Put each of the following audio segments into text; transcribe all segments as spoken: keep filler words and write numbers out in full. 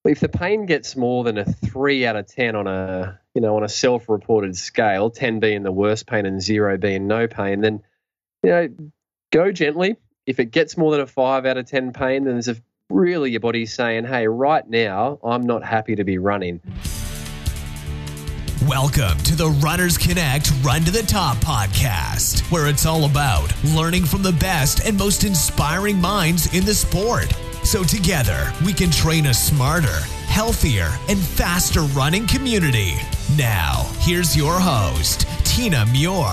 if the pain gets more than a three out of ten on a, you know, on a self-reported scale, ten being the worst pain and zero being no pain, then, you know, go gently. If it gets more than a five out of ten pain, then there's a really your body's saying, hey, right now, I'm not happy to be running. Welcome to the Runners Connect Run to the Top podcast, where it's all about learning from the best and most inspiring minds in the sport. So together, we can train a smarter, healthier, and faster running community. Now, here's your host, Tina Muir.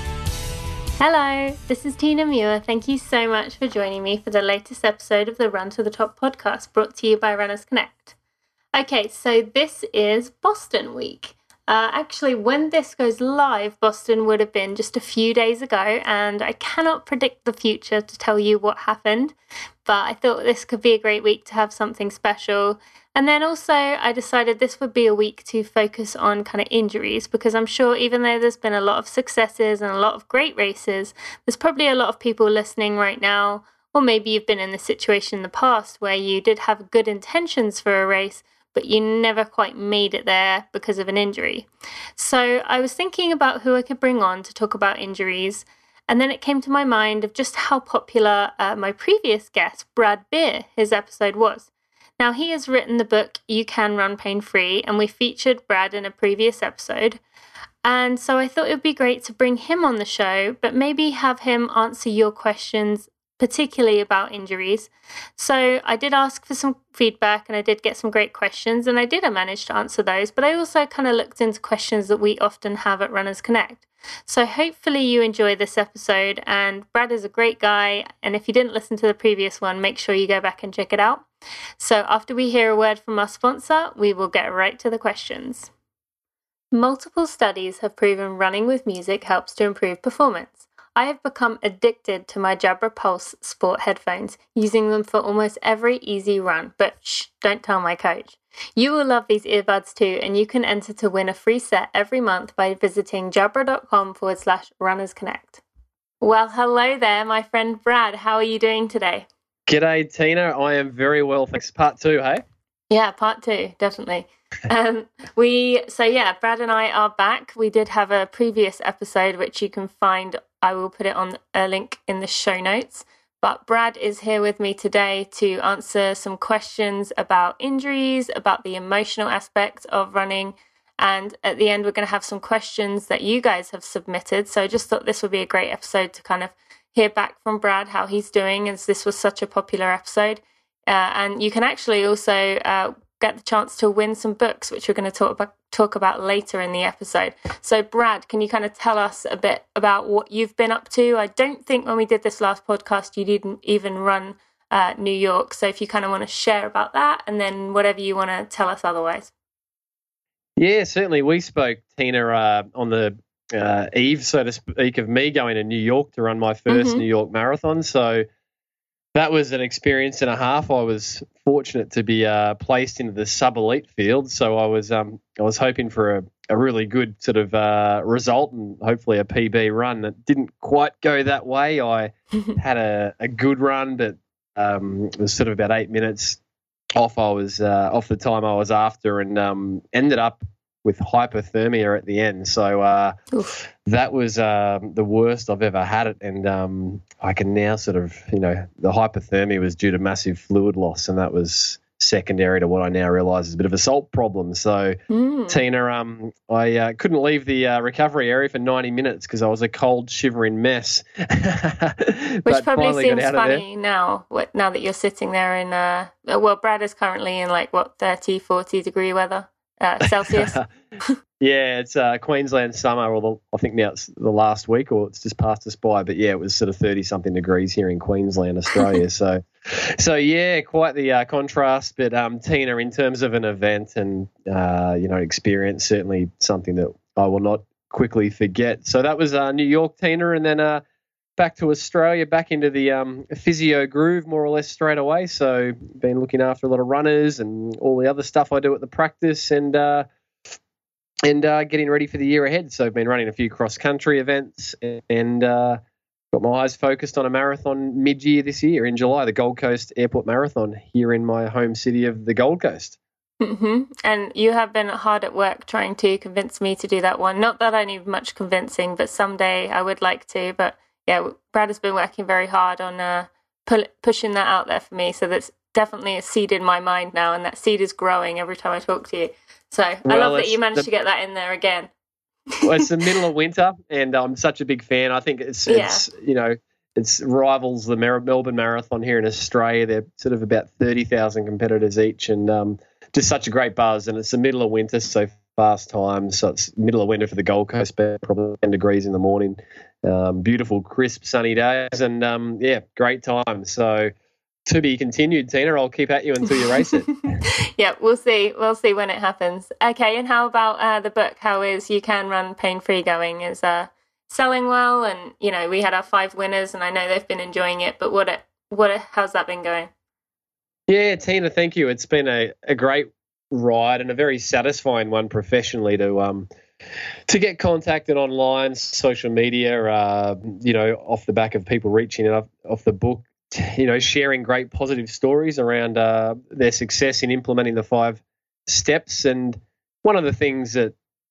Hello, this is Tina Muir. Thank you so much for joining me for the latest episode of the Run to the Top podcast, brought to you by Runners Connect. Okay, so this is Boston week. Uh, actually, when this goes live, Boston would have been just a few days ago, and I cannot predict the future to tell you what happened, but I thought this could be a great week to have something special. And then also, I decided this would be a week to focus on kind of injuries, because I'm sure even though there's been a lot of successes and a lot of great races, there's probably a lot of people listening right now, or maybe you've been in this situation in the past where you did have good intentions for a race, but you never quite made it there because of an injury. So I was thinking about who I could bring on to talk about injuries, and then it came to my mind of just how popular uh, my previous guest, Brad Beer, his episode was. Now, he has written the book, You Can Run Pain Free, and we featured Brad in a previous episode. And so I thought it would be great to bring him on the show, but maybe have him answer your questions, particularly about injuries. So I did ask for some feedback and I did get some great questions, and I did manage to answer those, but I also kind of looked into questions that we often have at Runners Connect. So hopefully you enjoy this episode, and Brad is a great guy, and if you didn't listen to the previous one, make sure you go back and check it out. So after we hear a word from our sponsor, we will get right to the questions. Multiple studies have proven running with music helps to improve performance. I have become addicted to my Jabra Pulse Sport headphones, using them for almost every easy run, but shh, don't tell my coach. You will love these earbuds too, and you can enter to win a free set every month by visiting jabra.com forward slash runners connect. Well, hello there, my friend Brad. How are you doing today? G'day, Tina. I am very well, thanks. Part two, hey? Yeah, part two, definitely. um, we so yeah, Brad and I are back. We did have a previous episode which you can find. I will put it on a link in the show notes. But Brad is here with me today to answer some questions about injuries, about the emotional aspect of running, and at the end we're going to have some questions that you guys have submitted. So I just thought this would be a great episode to kind of hear back from Brad how he's doing, as this was such a popular episode. Uh, and you can actually also uh, get the chance to win some books, which we're going to talk about, talk about later in the episode. So Brad, can you kind of tell us a bit about what you've been up to? I don't think when we did this last podcast, you didn't even run uh, New York. So if you kind of want to share about that, and then whatever you want to tell us otherwise. Yeah, certainly. We spoke, Tina, uh, on the uh, eve, so to speak, of me going to New York to run my first mm-hmm. New York Marathon. So that was an experience and a half. I was fortunate to be uh, placed into the sub-elite field, so I was um, I was hoping for a, a really good sort of uh, result and hopefully a P B run. It didn't quite go that way. I had a, a good run, but um, it was sort of about eight minutes off. I was uh, off the time I was after, and um, ended up with hypothermia at the end. So uh, that was uh, the worst I've ever had it. And um, I can now sort of, you know, the hypothermia was due to massive fluid loss, and that was secondary to what I now realise is a bit of a salt problem. So, mm. Tina, um, I uh, couldn't leave the uh, recovery area for ninety minutes because I was a cold, shivering mess. Which probably seems funny now, what, now that you're sitting there in, uh, well, Brad is currently in like, what, thirty, forty degree weather? Uh, Celsius. Yeah, it's uh, Queensland summer, or the, I think now it's the last week, or it's just passed us by. But yeah, it was sort of thirty something degrees here in Queensland, Australia. so, so yeah, quite the uh, contrast. But um, Tina, in terms of an event and uh, you know experience, certainly something that I will not quickly forget. So that was uh, New York, Tina, and then uh, back to Australia, back into the um, physio groove more or less straight away. So been looking after a lot of runners and all the other stuff I do at the practice, and uh, and uh, getting ready for the year ahead. So I've been running a few cross-country events and uh, got my eyes focused on a marathon mid-year this year in July, the Gold Coast Airport Marathon here in my home city of the Gold Coast. Mm-hmm. And you have been hard at work trying to convince me to do that one. Not that I need much convincing, but someday I would like to. But yeah, Brad has been working very hard on uh, pu- pushing that out there for me. So that's definitely a seed in my mind now, and that seed is growing every time I talk to you. So well, I love that you managed the, to get that in there again. Well, it's the middle of winter, and I'm such a big fan. I think it's, yeah. it's you know, it's rivals the Melbourne Marathon here in Australia. They're sort of about thirty thousand competitors each, and um, just such a great buzz. And it's the middle of winter, so fast times. So it's middle of winter for the Gold Coast, probably ten degrees in the morning. Um, beautiful, crisp, sunny days, and um, yeah, great time. So to be continued, Tina. I'll keep at you until you race it. Yeah, we'll see. We'll see when it happens. Okay, and how about uh, the book? How is You Can Run Pain Free going? Is uh, selling well? And you know, we had our five winners, and I know they've been enjoying it. But what, what, how's that been going? Yeah, Tina, thank you. It's been a, a great ride and a very satisfying one professionally to um to get contacted online, social media. Uh, you know, off the back of people reaching out off the book. You know, sharing great positive stories around uh, their success in implementing the five steps. And one of the things that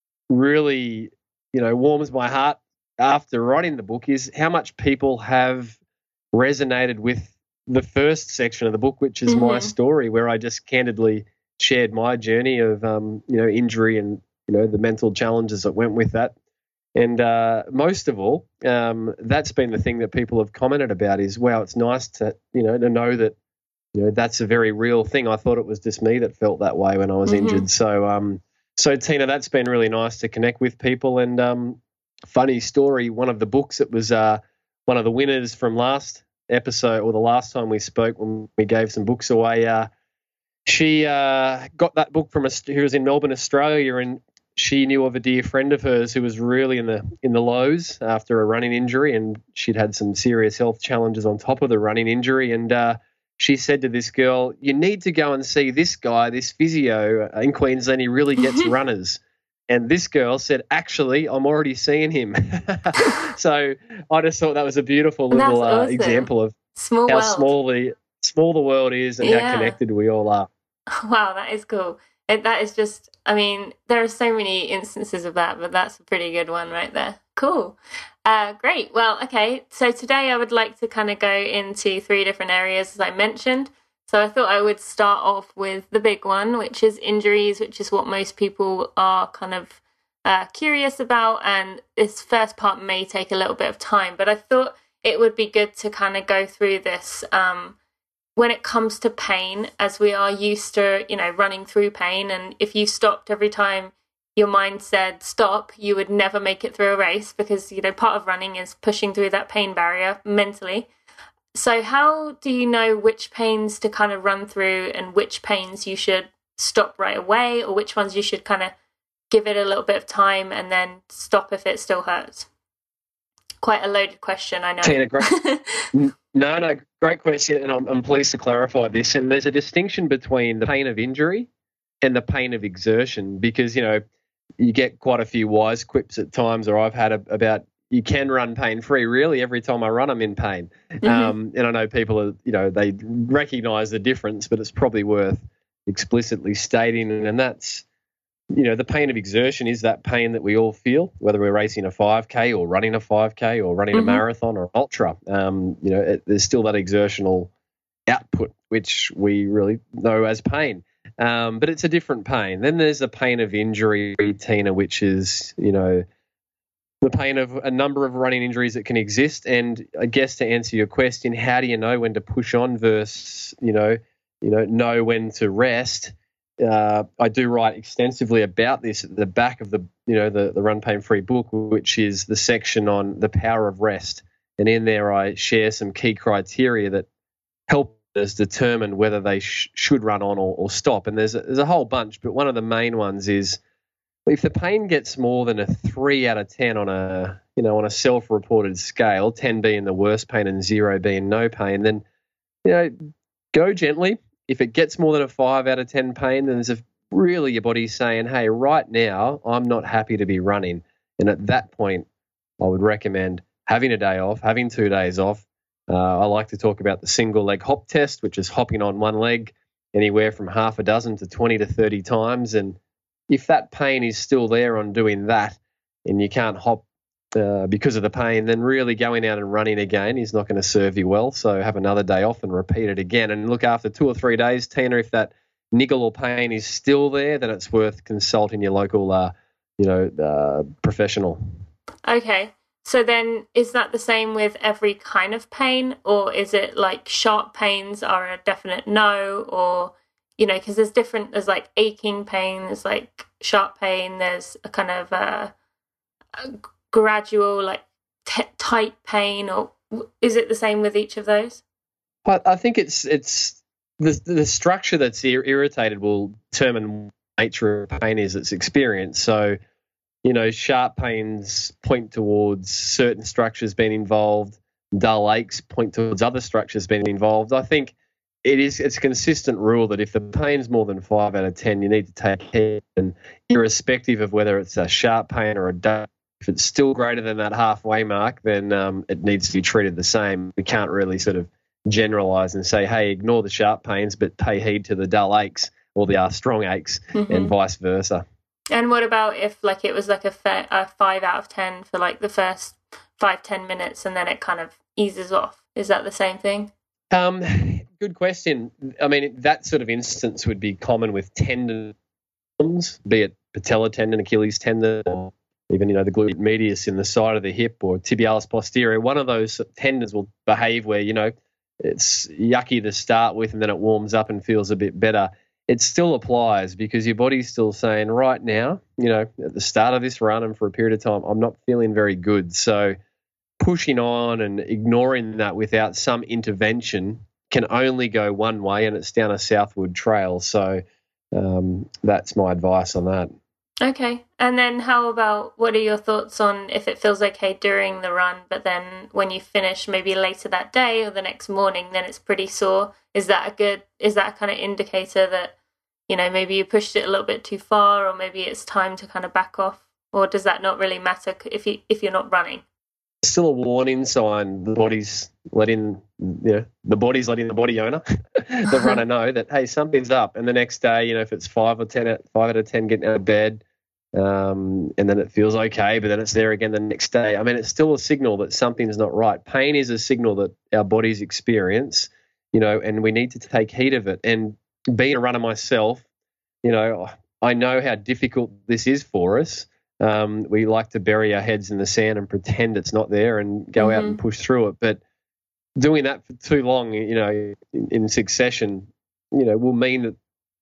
really, you know, warms my heart after writing the book is how much people have resonated with the first section of the book, which is mm-hmm. my story, where I just candidly shared my journey of, um, you know, injury and, you know, the mental challenges that went with that. And uh, most of all, um, that's been the thing that people have commented about is, wow, it's nice to, you know, to know that, you know, that's a very real thing. I thought it was just me that felt that way when I was mm-hmm. injured. So, um, so Tina, that's been really nice to connect with people. And um, funny story, one of the books that was uh, one of the winners from last episode or the last time we spoke when we gave some books away, uh, she uh, got that book from a, who was in Melbourne, Australia, and she knew of a dear friend of hers who was really in the in the lows after a running injury, and she'd had some serious health challenges on top of the running injury. And uh, she said to this girl, "You need to go and see this guy, this physio in Queensland. He really gets runners." And this girl said, "Actually, I'm already seeing him." So I just thought that was a beautiful little uh, awesome. example of small how world. small the small the world is and yeah. how connected we all are. Wow, that is cool. It, that is just, I mean, there are so many instances of that, but that's a pretty good one right there. Cool. Uh, great. Well, okay. So today I would like to kind of go into three different areas, as I mentioned. So I thought I would start off with the big one, which is injuries, which is what most people are kind of uh, curious about. And this first part may take a little bit of time, but I thought it would be good to kind of go through this um when it comes to pain, as we are used to, you know, running through pain. And if you stopped every time your mind said stop, you would never make it through a race because, you know, part of running is pushing through that pain barrier mentally. So how do you know which pains to kind of run through and which pains you should stop right away, or which ones you should kind of give it a little bit of time and then stop if it still hurts? Quite a loaded question, I know. Tina, great. No, no, great question, and I'm, I'm pleased to clarify this. And there's a distinction between the pain of injury and the pain of exertion, because, you know, you get quite a few wise quips at times, or I've had a, about you can run pain-free. Really, every time I run, I'm in pain. Mm-hmm. Um, and I know people are, you know, they recognise the difference, but it's probably worth explicitly stating, and that's, you know, the pain of exertion is that pain that we all feel, whether we're racing a five K or running a five K or running mm-hmm. a marathon or ultra. Um, you know, it, there's still that exertional output, which we really know as pain. Um, but it's a different pain. Then there's the pain of injury, Tina, which is, you know, the pain of a number of running injuries that can exist. And I guess to answer your question, how do you know when to push on versus, you know, you know, know when to rest? Uh, I do write extensively about this at the back of the, you know, the, the Run Pain Free book, which is the section on the power of rest. And in there, I share some key criteria that help us determine whether they sh- should run on or, or stop. And there's a, there's a whole bunch, but one of the main ones is if the pain gets more than a three out of ten on a, you know, on a self-reported scale, ten being the worst pain and zero being no pain, then, you know, go gently. If it gets more than a five out of ten pain, then there's a, really your body's saying, hey, right now, I'm not happy to be running. And at that point, I would recommend having a day off, having two days off. Uh, I like to talk about the single leg hop test, which is hopping on one leg anywhere from half a dozen to twenty to thirty times. And if that pain is still there on doing that and you can't hop uh, because of the pain, then really going out and running again is not going to serve you well. So have another day off and repeat it again. And look, after two or three days, Tina, if that niggle or pain is still there, then it's worth consulting your local, uh, you know, uh, professional. Okay. So then is that the same with every kind of pain, or is it like sharp pains are a definite no, or, you know, because there's different, there's like aching pain, there's like sharp pain, there's a kind of uh, a gradual like t- tight pain, or is it the same with each of those? I, I think it's it's the the structure that's ir- irritated will determine what the nature of pain is it's experienced. So, you know, sharp pains point towards certain structures being involved. Dull aches point towards other structures being involved. I think it is it's a consistent rule that if the pain's more than five out of ten, you need to take care. And irrespective of whether it's a sharp pain or a dull, if it's still greater than that halfway mark, then um, it needs to be treated the same. We can't really sort of generalize and say, hey, ignore the sharp pains, but pay heed to the dull aches or the uh, strong aches, mm-hmm. and vice versa. And what about if like it was like a, fa- a five out of ten for like the first five, ten minutes and then it kind of eases off? Is that the same thing? Um, good question. I mean, that sort of instance would be common with tendons, be it patella tendon, Achilles tendon, or even, you know, the glute medius in the side of the hip or tibialis posterior. One of those tendons will behave where, you know, it's yucky to start with and then it warms up and feels a bit better. It still applies because your body's still saying right now, you know, at the start of this run and for a period of time, I'm not feeling very good. So pushing on and ignoring that without some intervention can only go one way, and it's down a southward trail. So um, that's my advice on that. Okay. And then how about, what are your thoughts on if it feels okay during the run, but then when you finish maybe later that day or the next morning, then it's pretty sore? Is that a good, is that a kind of indicator that, you know, maybe you pushed it a little bit too far, or maybe it's time to kind of back off? Or does that not really matter if you, if you're not running? It's still a warning sign. The body's letting, you know, the body's letting the body owner, the runner, know that, hey, something's up. And the next day, you know, if it's five or ten, five out of ten getting out of bed, um, and then it feels okay, but then it's there again the next day. I mean, it's still a signal that something's not right. Pain is a signal that our bodies experience, you know, and we need to take heed of it. And being a runner myself, you know, I know how difficult this is for us. Um, we like to bury our heads in the sand and pretend it's not there and go mm-hmm. out and push through it. But doing that for too long, you know, in, in succession, you know, will mean that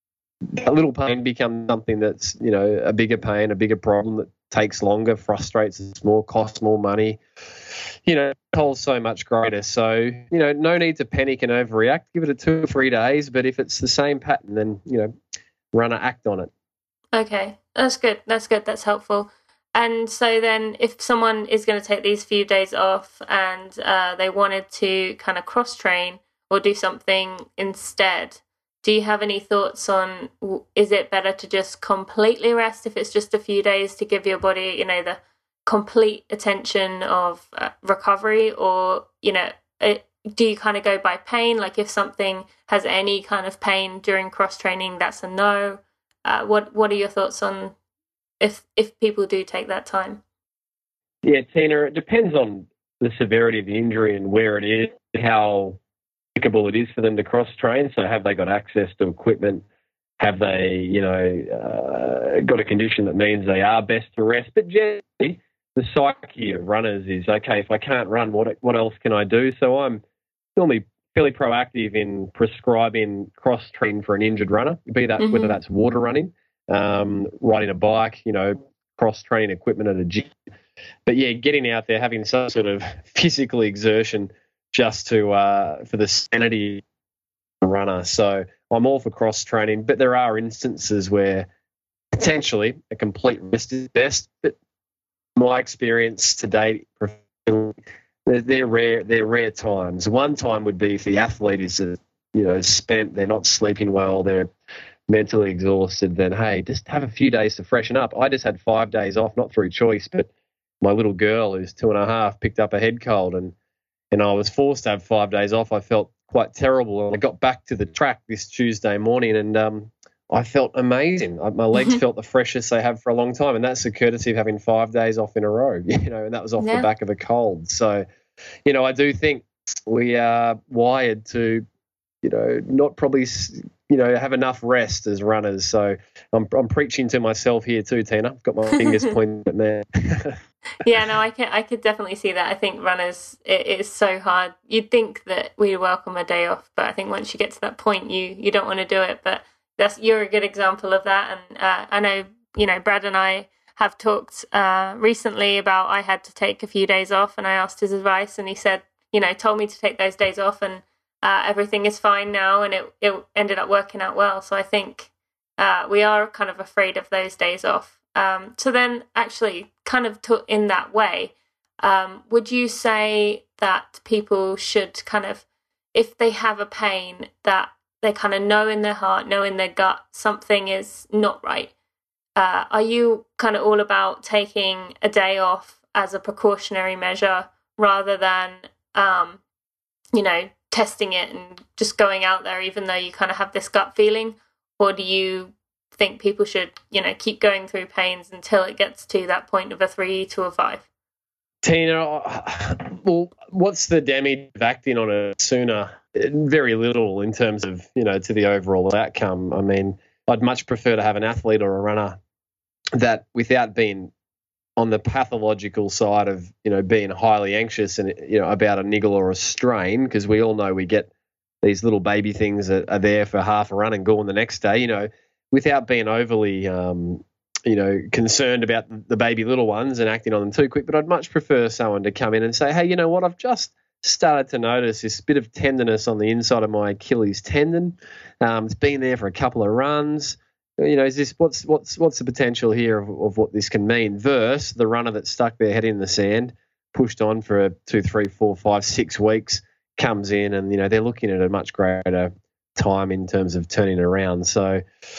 a little pain becomes something that's, you know, a bigger pain, a bigger problem that takes longer, frustrates us more, costs more money, you know, tolls so much greater. So, you know, no need to panic and overreact. Give it a two or three days. But if it's the same pattern, then, you know, runner, act on it. Okay, that's good. That's good. That's helpful. And so then if someone is going to take these few days off and uh, they wanted to kind of cross-train or do something instead, do you have any thoughts on, is it better to just completely rest if it's just a few days to give your body, you know, the complete attention of uh, recovery? Or, you know, it, do you kind of go by pain? Like if something has any kind of pain during cross-training, that's a no. Uh, what What are your thoughts on if if people do take that time? Yeah, Tina, it depends on the severity of the injury and where it is, how applicable it is for them to cross-train. So have they got access to equipment? Have they, you know, uh, got a condition that means they are best to rest? But generally, the psyche of runners is, okay, if I can't run, what what else can I do? So I'm normally fairly proactive in prescribing cross-train for an injured runner, be that mm-hmm. whether that's water running, um, riding a bike, you know, cross-training equipment at a gym. But yeah, getting out there, having some sort of physical exertion just to uh, for the sanity of the runner. So I'm all for cross-training, but there are instances where potentially a complete rest is best. But my experience to date, They're, they're rare. They're rare times. One time would be if the athlete is, uh, you know, spent. They're not sleeping well. They're mentally exhausted. Then hey, just have a few days to freshen up. I just had five days off, not through choice, but my little girl, who's two and a half, picked up a head cold, and and I was forced to have five days off. I felt quite terrible. And I got back to the track this Tuesday morning, and um, I felt amazing. My legs felt the freshest they have for a long time, and that's the courtesy of having five days off in a row, you know, and that was off yeah. the back of a cold. So, you know, I do think we are wired to, you know, not probably, you know, have enough rest as runners. So I'm I'm preaching to myself here too, Tina. I've got my fingers pointed at me. Yeah, no, I can I could definitely see that. I think runners, it is so hard. You'd think that we welcome a day off, but I think once you get to that point, you you don't want to do it. But that's you're a good example of that. And uh, I know, you know, Brad and I have talked uh, recently about I had to take a few days off, and I asked his advice, and he said, you know, told me to take those days off, and uh, everything is fine now, and it it ended up working out well. So I think uh, we are kind of afraid of those days off. Um, so then actually kind of to, in that way, um, would you say that people should kind of, if they have a pain that they kind of know in their heart, know in their gut, something is not right, uh, are you kind of all about taking a day off as a precautionary measure rather than, um, you know, testing it and just going out there even though you kind of have this gut feeling? Or do you think people should, you know, keep going through pains until it gets to that point of a three to a five? Tina, well, what's the damage of acting on it sooner? Very little in terms of, you know, to the overall outcome. I mean, I'd much prefer to have an athlete or a runner that, without being on the pathological side of, you know, being highly anxious and, you know, about a niggle or a strain, because we all know we get these little baby things that are there for half a run and gone the next day, you know, without being overly, um, you know, concerned about the baby little ones and acting on them too quick. But I'd much prefer someone to come in and say, hey, you know what, I've just started to notice this bit of tenderness on the inside of my Achilles tendon. Um, it's been there for a couple of runs. You know, is this what's what's what's the potential here of, of what this can mean? Versus the runner that stuck their head in the sand, pushed on for a two, three, four, five, six weeks, comes in and, you know, they're looking at a much greater time in terms of turning it around. So,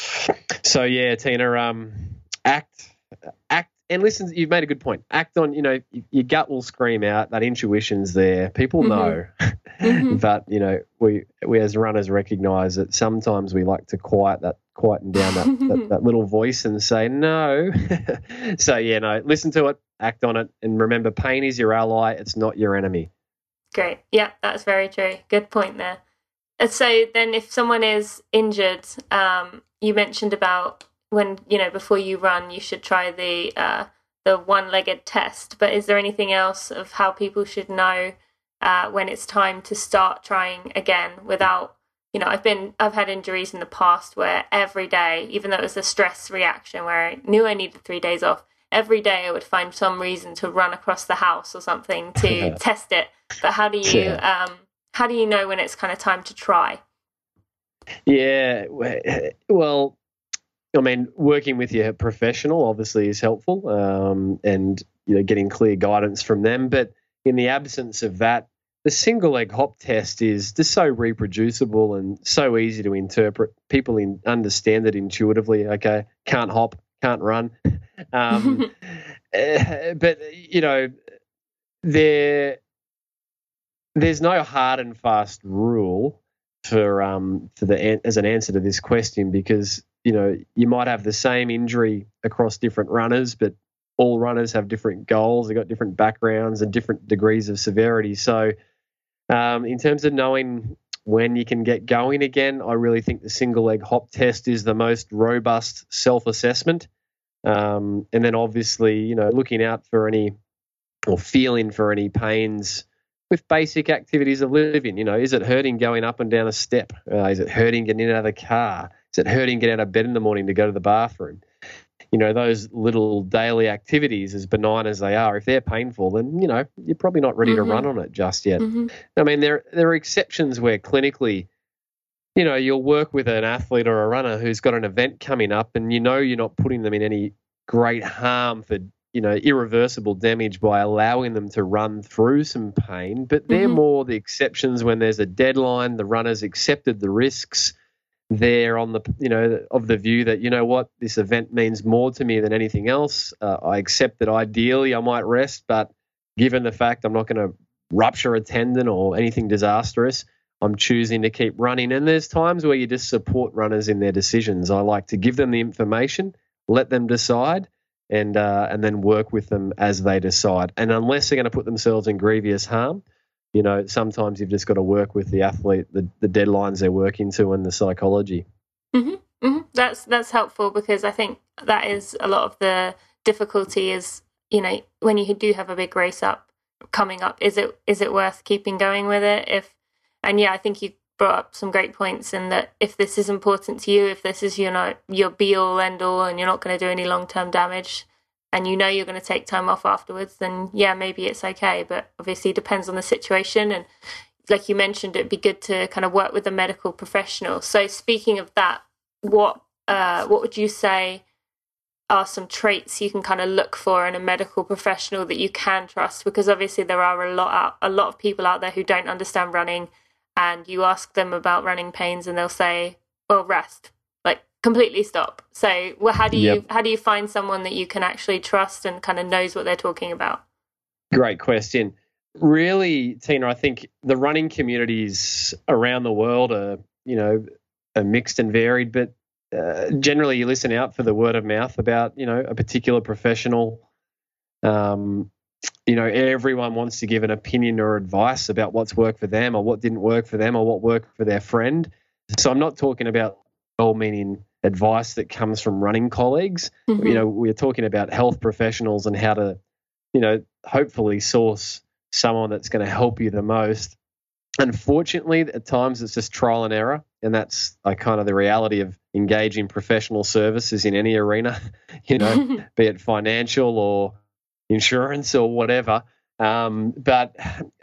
so yeah, Tina, um, act, act, and listen. You've made a good point. Act on, you know, your gut will scream out. That intuition's there. People mm-hmm. know, mm-hmm. but you know, we we as runners recognise that sometimes we like to quiet that, quieten down that, that, that little voice and say no. So yeah, no, listen to it, act on it, and remember, pain is your ally. It's not your enemy. Great. Yeah, that's very true. Good point there. So then if someone is injured, um, you mentioned about when, you know, before you run, you should try the uh, the one-legged test. But is there anything else of how people should know uh, when it's time to start trying again without, you know, I've been, I've had injuries in the past where every day, even though it was a stress reaction where I knew I needed three days off, every day I would find some reason to run across the house or something to test it. But how do you... Yeah. Um, How do you know when it's kind of time to try? Yeah, well, I mean, working with your professional obviously is helpful, um, and, you know, getting clear guidance from them. But in the absence of that, the single leg hop test is just so reproducible and so easy to interpret. People in, understand it intuitively. Okay, can't hop, can't run. Um, but, you know, they're... There's no hard and fast rule for um for the as an answer to this question, because, you know, you might have the same injury across different runners, but all runners have different goals. They've got different backgrounds and different degrees of severity. So, um, in terms of knowing when you can get going again, I really think the single leg hop test is the most robust self-assessment. Um, and then obviously, you know, looking out for any or feeling for any pains with basic activities of living. You know, is it hurting going up and down a step? Uh, is it hurting getting out of the car? Is it hurting getting out of bed in the morning to go to the bathroom? You know, those little daily activities, as benign as they are, if they're painful, then, you know, you're probably not ready mm-hmm. to run on it just yet. Mm-hmm. I mean, there there are exceptions where clinically, you know, you'll work with an athlete or a runner who's got an event coming up, and you know you're not putting them in any great harm for, you know, irreversible damage by allowing them to run through some pain. But they're mm-hmm. more the exceptions when there's a deadline, the runner's accepted the risks. They're on the, you know, of the view that, you know what, this event means more to me than anything else. Uh, I accept that ideally I might rest, but given the fact I'm not going to rupture a tendon or anything disastrous, I'm choosing to keep running. And there's times where you just support runners in their decisions. I like to give them the information, let them decide, and uh, and then work with them as they decide. And unless they're going to put themselves in grievous harm, you know, sometimes you've just got to work with the athlete, the, the deadlines they're working to, and the psychology. Mm-hmm, mm-hmm. That's that's helpful, because I think that is a lot of the difficulty is, you know, when you do have a big race up coming up, is it is it worth keeping going with it? If and yeah, I think you brought up some great points in that if this is important to you, if this is your not your be all end all, and you're not going to do any long term damage, and you know you're going to take time off afterwards, then yeah, maybe it's okay. But obviously, it depends on the situation, and like you mentioned, it'd be good to kind of work with a medical professional. So speaking of that, what uh, what would you say are some traits you can kind of look for in a medical professional that you can trust? Because obviously there are a lot out, a lot of people out there who don't understand running, and you ask them about running pains and they'll say, well, rest, like completely stop. So well, how do you yep. how do you find someone that you can actually trust and kind of knows what they're talking about? Great question. Really, Tina, I think the running communities around the world are, you know, are mixed and varied, but uh, generally you listen out for the word of mouth about, you know, a particular professional. Um, you know, everyone wants to give an opinion or advice about what's worked for them or what didn't work for them or what worked for their friend. So I'm not talking about well-meaning advice that comes from running colleagues. Mm-hmm. You know, we're talking about health professionals and how to, you know, hopefully source someone that's going to help you the most. Unfortunately, at times it's just trial and error, and that's like kind of the reality of engaging professional services in any arena, you know, be it financial or insurance or whatever. Um, but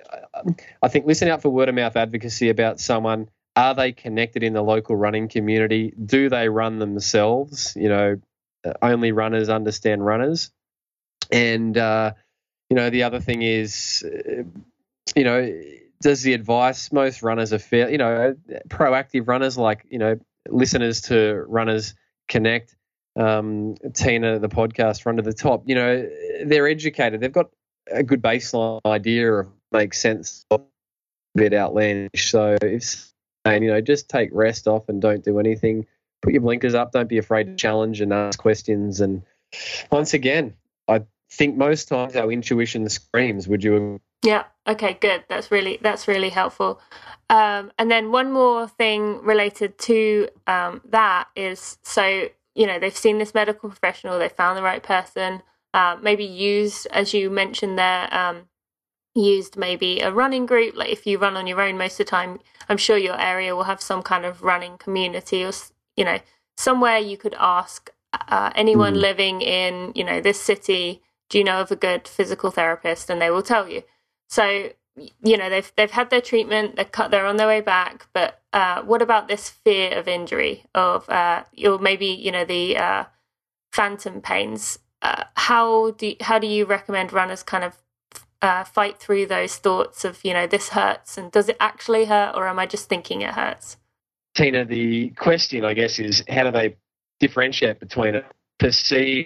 I think listen out for word of mouth advocacy about someone. Are they connected in the local running community? Do they run themselves? You know, only runners understand runners. And, uh, you know, the other thing is, uh, you know, does the advice, most runners are fair, you know, proactive runners like, you know, listeners to Runners Connect, um, Tina, the podcast, Run to the Top, you know, they're educated. They've got a good baseline idea of makes sense, a bit outlandish. So if, and, you know, just take rest off and don't do anything. Put your blinkers up. Don't be afraid to challenge and ask questions. And once again, I think most times our intuition screams. Would you? Yeah. Okay. Good. That's really that's really helpful. Um, and then one more thing related to um, that is, so you know, they've seen this medical professional, they found the right person, uh, maybe used, as you mentioned there, um, used maybe a running group. Like if you run on your own most of the time, I'm sure your area will have some kind of running community, or you know, somewhere you could ask uh, anyone mm. living in, you know, this city, do you know of a good physical therapist? And they will tell you. So, you know, they've they've had their treatment, they're cut, they're on their way back. But uh, what about this fear of injury, of uh, or maybe, you know, the uh, phantom pains? Uh, how do how do you recommend runners kind of uh, fight through those thoughts of, you know, this hurts, and does it actually hurt, or am I just thinking it hurts? Tina, the question, I guess, is how do they differentiate between a perceived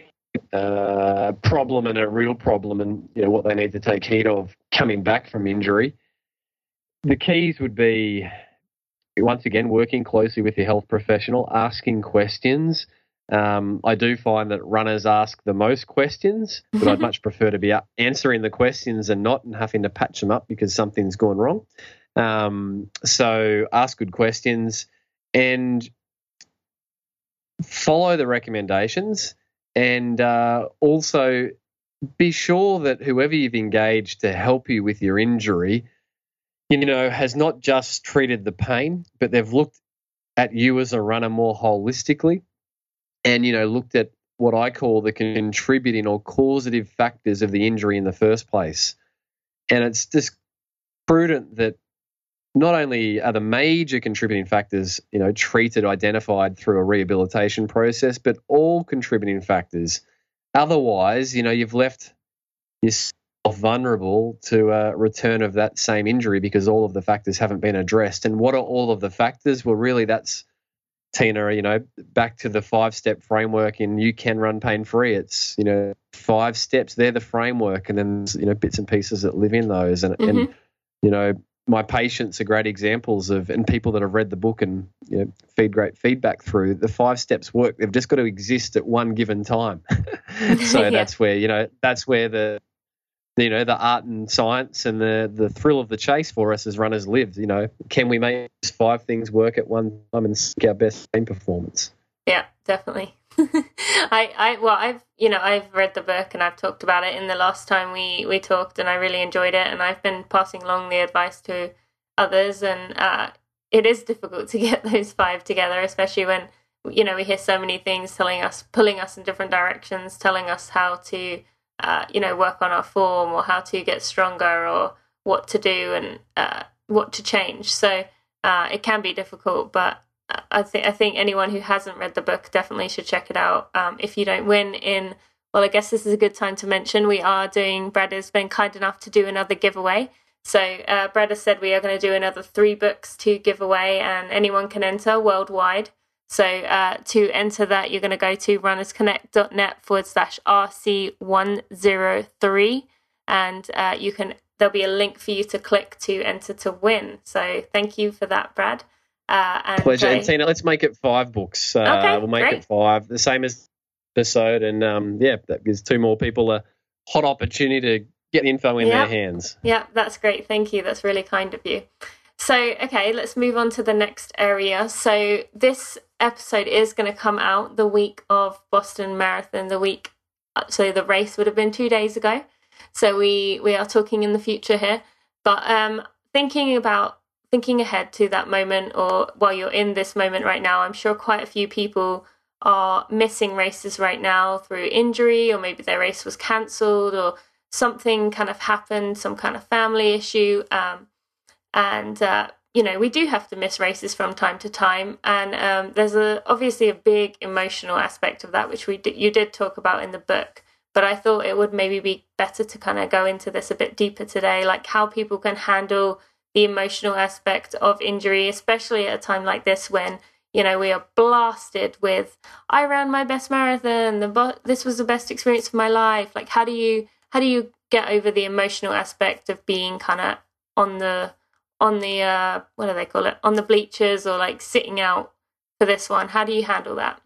uh, problem and a real problem, and you know what they need to take heed of coming back from injury? The keys would be, once again, working closely with your health professional, asking questions. Um, I do find that runners ask the most questions, but I'd much prefer to be answering the questions and not and having to patch them up because something's gone wrong. Um, so ask good questions and follow the recommendations, and uh, also be sure that whoever you've engaged to help you with your injury, you know, has not just treated the pain, but they've looked at you as a runner more holistically and, you know, looked at what I call the contributing or causative factors of the injury in the first place. And it's just prudent that not only are the major contributing factors, you know, treated, identified through a rehabilitation process, but all contributing factors. Otherwise, you know, you've left yourself vulnerable to a return of that same injury because all of the factors haven't been addressed. And what are all of the factors? Well, really, that's, Tina, you know, back to the five-step framework in You Can Run Pain-Free. It's, you know, five steps. They're the framework, and then, you know, bits and pieces that live in those. And, mm-hmm. and you know, my patients are great examples of, and people that have read the book and you know, feed great feedback through, the five steps work. They've just got to exist at one given time. so yeah. that's where, you know, that's where the, you know, the art and science and the, the thrill of the chase for us as runners lives. You know, can we make five things work at one time and seek our best team performance? Yeah, definitely. I, I, well, I've, you know, I've read the book and I've talked about it in the last time we, we talked, and I really enjoyed it. And I've been passing along the advice to others, and uh, it is difficult to get those five together, especially when, you know, we hear so many things telling us, pulling us in different directions, telling us how to, uh, you know, work on our form or how to get stronger or what to do and uh, what to change. So uh, it can be difficult, but I think I think anyone who hasn't read the book definitely should check it out. Um, if you don't win in, well, I guess this is a good time to mention we are doing, Brad has been kind enough to do another giveaway. So uh, Brad has said we are going to do another three books to give away, and anyone can enter worldwide. So uh, to enter that, you're going to go to runnersconnect.net forward slash RC103, and uh, you can, there'll be a link for you to click to enter to win. So thank you for that, Brad. Uh, and Pleasure. uh, And Tina, let's make it five books. Uh, okay, we'll make great. it five, the same as episode. And um, yeah, that gives two more people a hot opportunity to get info in yeah. their hands. Yeah, that's great. Thank you. That's really kind of you. So, okay, let's move on to the next area. So this episode is going to come out the week of Boston Marathon, the week, so the race would have been two days ago. So we, we are talking in the future here. But um, thinking about Thinking ahead to that moment, or while you're in this moment right now, I'm sure quite a few people are missing races right now through injury, or maybe their race was cancelled, or something kind of happened, some kind of family issue. Um, and, uh, you know, we do have to miss races from time to time. And um, there's a, obviously a big emotional aspect of that, which we did, you did talk about in the book. But I thought it would maybe be better to kind of go into this a bit deeper today, like how people can handle the emotional aspect of injury, especially at a time like this when, you know, we are blasted with, I ran my best marathon, the bo- this was the best experience of my life. Like, how do you how do you get over the emotional aspect of being kind of on the on the uh, what do they call it, on the bleachers, or like sitting out for this one? How do you handle that?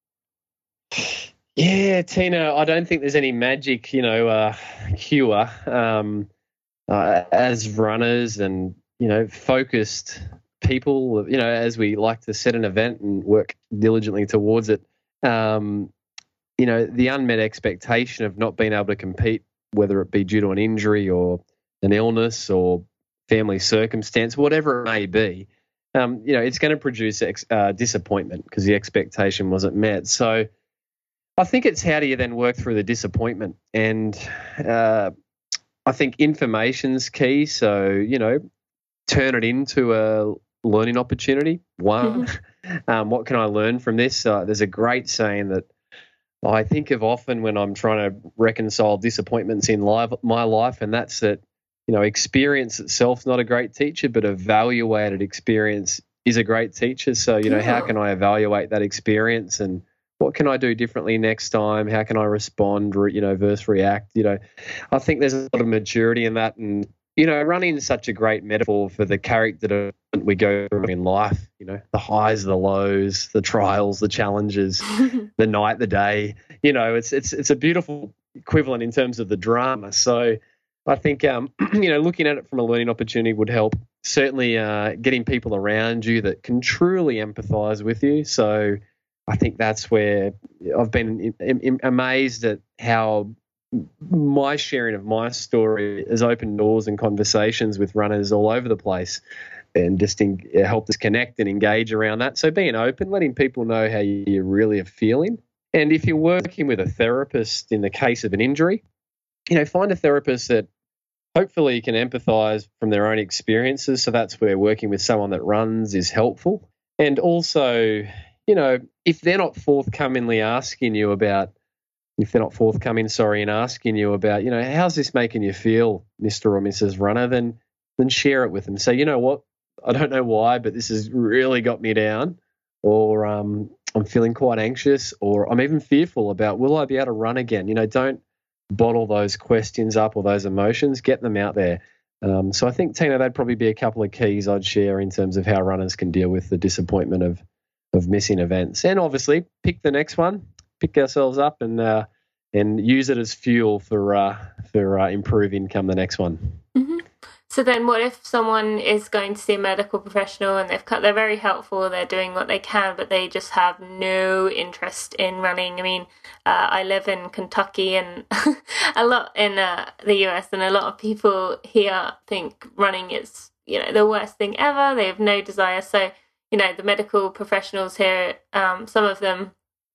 Yeah, Tina, I don't think there's any magic, you know, uh, cure um, uh, as runners and, you know, focused people, you know, as we like to set an event and work diligently towards it, um, you know, the unmet expectation of not being able to compete, whether it be due to an injury or an illness or family circumstance, whatever it may be, um, you know, it's going to produce ex- uh, disappointment because the expectation wasn't met. So I think it's how do you then work through the disappointment? And uh, I think information's key. So, you know, turn it into a learning opportunity. One, mm-hmm. um, what can I learn from this? Uh, there's a great saying that I think of often when I'm trying to reconcile disappointments in life, my life, and that's that, you know, experience itself not a great teacher, but evaluated experience is a great teacher. So, you know, yeah. how can I evaluate that experience and what can I do differently next time? How can I respond, you know, versus react? You know, I think there's a lot of maturity in that. And, you know, running is such a great metaphor for the character development we go through in life, you know, the highs, the lows, the trials, the challenges, the night, the day. You know, it's it's it's a beautiful equivalent in terms of the drama. So I think, um, you know, looking at it from a learning opportunity would help. Certainly uh, getting people around you that can truly empathise with you. So I think that's where I've been amazed at how my sharing of my story has opened doors and conversations with runners all over the place and just in, helped us connect and engage around that. So being open, letting people know how you really are feeling. And if you're working with a therapist in the case of an injury, you know, find a therapist that hopefully can empathise from their own experiences. So that's where working with someone that runs is helpful. And also, you know, if they're not forthcomingly asking you about, if they're not forthcoming, sorry, and asking you about, you know, how's this making you feel, Mister or Missus Runner, then then share it with them. Say, you know what, I don't know why, but this has really got me down, or um, I'm feeling quite anxious, or I'm even fearful about, will I be able to run again? You know, don't bottle those questions up or those emotions. Get them out there. Um, so I think, Tina, that'd probably be a couple of keys I'd share in terms of how runners can deal with the disappointment of of missing events. And obviously, pick the next one, pick ourselves up, and uh, and use it as fuel for uh, for uh, improving come the next one. Mm-hmm. So then what if someone is going to see a medical professional and they've cut, they're very helpful, they're doing what they can, but they just have no interest in running? I mean, uh, I live in Kentucky and a lot in uh, the U S, and a lot of people here think running is, you know, the worst thing ever. They have no desire. So, you know, the medical professionals here, um, some of them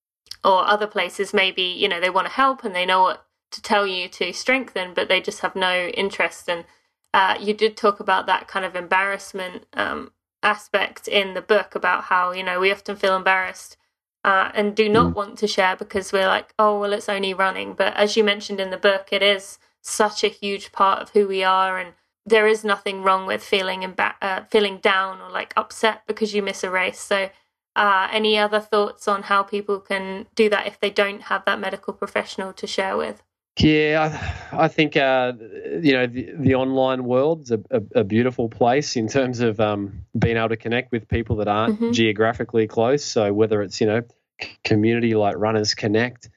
or other places, maybe, you know, they want to help and they know what to tell you to strengthen, but they just have no interest. And Uh, you did talk about that kind of embarrassment um, aspect in the book, about how, you know, we often feel embarrassed uh, and do not mm. want to share because we're like, oh, well, it's only running. But as you mentioned in the book, it is such a huge part of who we are, and there is nothing wrong with feeling imba- uh, feeling down or like upset because you miss a race. So uh, any other thoughts on how people can do that if they don't have that medical professional to share with? Yeah, I, I think, uh, you know, the, the online world's a, a, a beautiful place in terms of um, being able to connect with people that aren't mm-hmm. geographically close. So whether it's, you know, community like Runners Connect,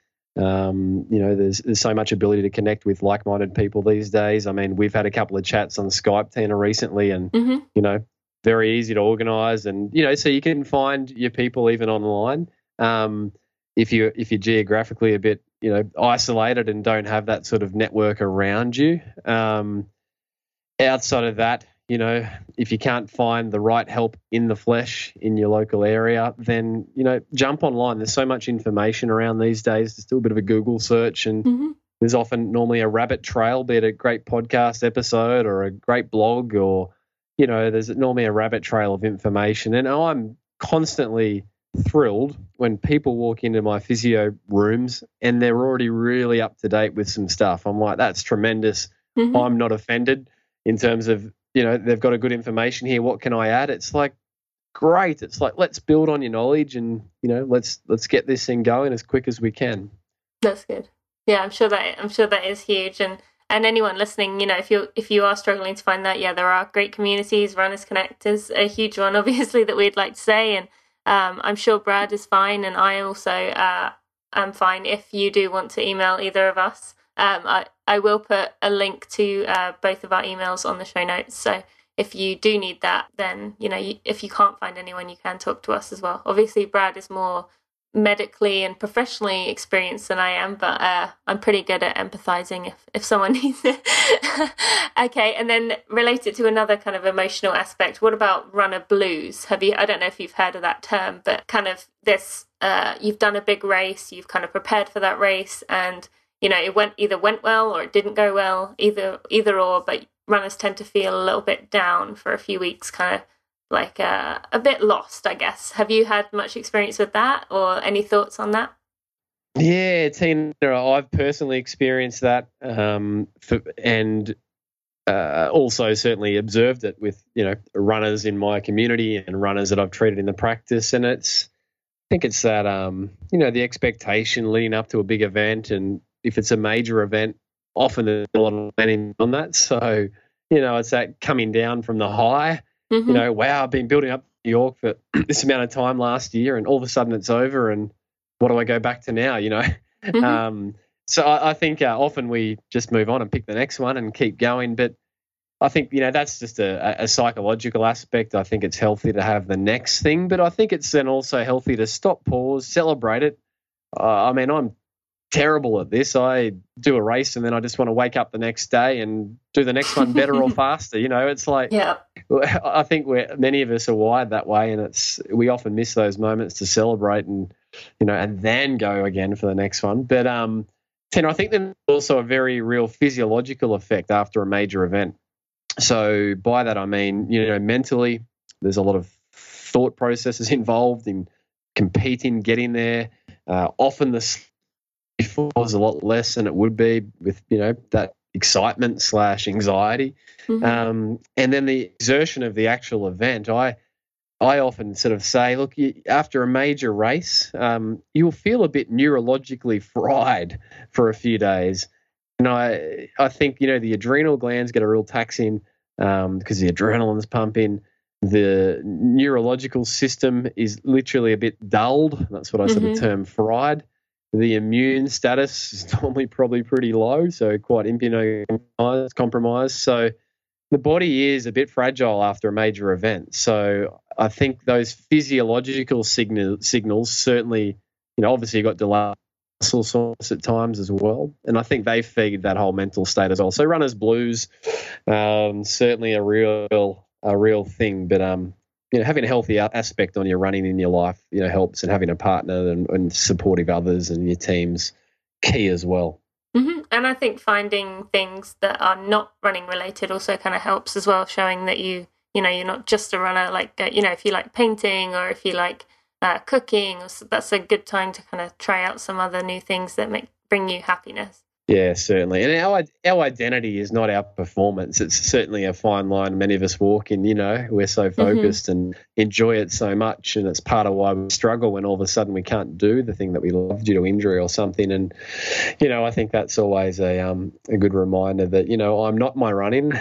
um, you know, there's, there's so much ability to connect with like-minded people these days. I mean, we've had a couple of chats on Skype, Tina, recently, and, mm-hmm. you know, very easy to organise. And, you know, so you can find your people even online. Um, if you if you're geographically a bit, you know, isolated and don't have that sort of network around you. Um, outside of that, you know, if you can't find the right help in the flesh in your local area, then, you know, jump online. There's so much information around these days. Just do a bit of a Google search, and mm-hmm. there's often normally a rabbit trail, be it a great podcast episode or a great blog, or, you know, there's normally a rabbit trail of information. And I'm constantly thrilled when people walk into my physio rooms and they're already really up to date with some stuff. I'm like, that's tremendous. Mm-hmm. I'm not offended in terms of, you know, they've got a good information here. What can I add? It's like, great. It's like, let's build on your knowledge and, you know, let's let's get this thing going as quick as we can. That's good. Yeah, I'm sure that I'm sure that is huge. And and anyone listening, you know, if you if you are struggling to find that, yeah, there are great communities. Runners Connect is a huge one, obviously, that we'd like to say. And Um, I'm sure Brad is fine, and I also uh, am fine. If you do want to email either of us, um, I, I will put a link to uh, both of our emails on the show notes. So if you do need that, then, you know, you, if you can't find anyone, you can talk to us as well. Obviously, Brad is more medically and professionally experienced than I am, but uh, I'm pretty good at empathizing if, if someone needs it. Okay, and then related to another kind of emotional aspect, what about runner blues? Have you, I don't know if you've heard of that term, but kind of this, uh, you've done a big race, you've kind of prepared for that race, and, you know, it went either went well or it didn't go well, either either or, but runners tend to feel a little bit down for a few weeks, kind of like uh, a bit lost, I guess. Have you had much experience with that, or any thoughts on that? Yeah, Tina, I've personally experienced that, um, for, and uh, also certainly observed it with, you know, runners in my community and runners that I've treated in the practice. And it's, I think it's that, um, you know, the expectation leading up to a big event, and if it's a major event, often there's a lot of planning on that. So, you know, it's that coming down from the high. Mm-hmm. You know, wow, I've been building up New York for this amount of time last year, and all of a sudden it's over, and what do I go back to now, you know? Mm-hmm. Um, so I, I think uh, often we just move on and pick the next one and keep going. But I think, you know, that's just a, a psychological aspect. I think it's healthy to have the next thing, but I think it's then also healthy to stop, pause, celebrate it. Uh, I mean, I'm terrible at this. I do a race and then I just want to wake up the next day and do the next one better or faster. You know, it's like, yeah. I think we're, many of us are wired that way, and it's, we often miss those moments to celebrate and, you know, and then go again for the next one. But, um, Tina, I think there's also a very real physiological effect after a major event. So by that, I mean, you know, mentally, there's a lot of thought processes involved in competing, getting there. Uh, often the was a lot less than it would be with, you know, that excitement slash anxiety. Mm-hmm. Um, and then the exertion of the actual event. I I often sort of say, look, you, after a major race, um, you'll feel a bit neurologically fried for a few days. And I I think, you know, the adrenal glands get a real taxing um, because the adrenaline's pumping. The neurological system is literally a bit dulled. That's what I mm-hmm. sort of term fried. The immune status is normally probably pretty low, so quite immunocompromised. So the body is a bit fragile after a major event. So I think those physiological signal, signals certainly, you know, obviously you've got delayed muscle soreness at times as well. And I think they feed that whole mental state as well. So runner's blues, um, certainly a real a real thing. But, um, you know, having a healthy aspect on your running in your life, you know, helps, and having a partner and, and supportive others and your team's key as well. Mm-hmm. And I think finding things that are not running related also kind of helps as well, showing that you, you know, you're not just a runner. Like, uh, you know, if you like painting or if you like uh, cooking, that's a good time to kind of try out some other new things that make bring you happiness. Yeah, certainly. And our our identity is not our performance. It's certainly a fine line many of us walk in, you know. We're so focused mm-hmm. and enjoy it so much, and it's part of why we struggle when all of a sudden we can't do the thing that we love due to injury or something. And, you know, I think that's always a um a good reminder that, you know, I'm not my running.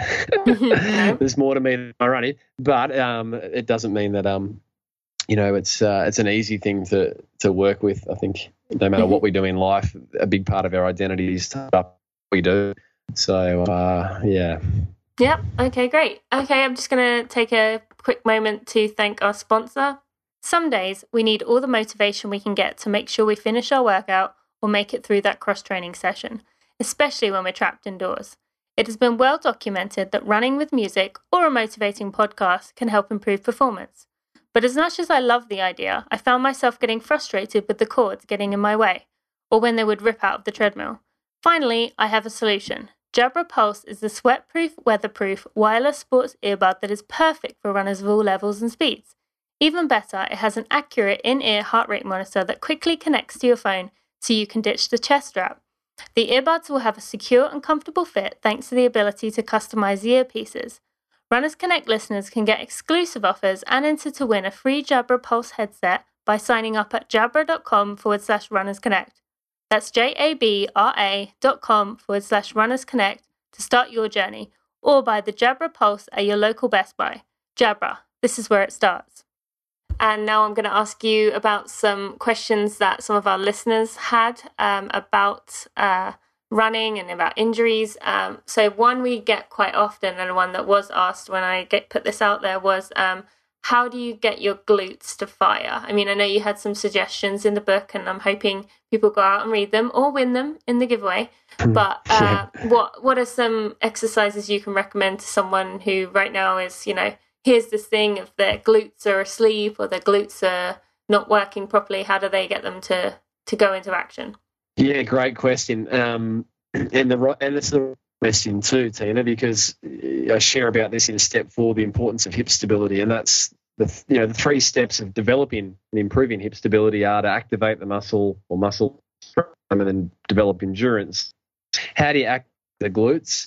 There's more to me than my running. But um it doesn't mean that, um you know, it's uh, it's an easy thing to, to work with. I think no matter what we do in life, a big part of our identity is what we do. So, uh, yeah. Yep. Okay, great. Okay, I'm just going to take a quick moment to thank our sponsor. Some days we need all the motivation we can get to make sure we finish our workout or make it through that cross-training session, especially when we're trapped indoors. It has been well documented that running with music or a motivating podcast can help improve performance. But as much as I love the idea, I found myself getting frustrated with the cords getting in my way, or when they would rip out of the treadmill. Finally, I have a solution. Jabra Pulse is the sweat-proof, weatherproof, wireless sports earbud that is perfect for runners of all levels and speeds. Even better, it has an accurate in-ear heart rate monitor that quickly connects to your phone so you can ditch the chest strap. The earbuds will have a secure and comfortable fit thanks to the ability to customize the earpieces. Runners Connect listeners can get exclusive offers and enter to win a free Jabra Pulse headset by signing up at jabra.com forward slash Runners Connect. That's J-A-B-R-A dot com forward slash Runners Connect to start your journey, or buy the Jabra Pulse at your local Best Buy. Jabra, this is where it starts. And now I'm going to ask you about some questions that some of our listeners had um, about uh, running and about injuries. Um, so one we get quite often, and one that was asked when I get put this out there, was um, how do you get your glutes to fire? I mean, I know you had some suggestions in the book, and I'm hoping people go out and read them or win them in the giveaway. But uh, what what are some exercises you can recommend to someone who right now is, you know, here's this thing if their glutes are asleep or their glutes are not working properly? How do they get them to, to go into action? Yeah, great question. Um, and the and it's the question too, Tina, because I share about this in step four, the importance of hip stability, and that's the you know the three steps of developing and improving hip stability are to activate the muscle or muscle and then develop endurance. How do you activate the glutes?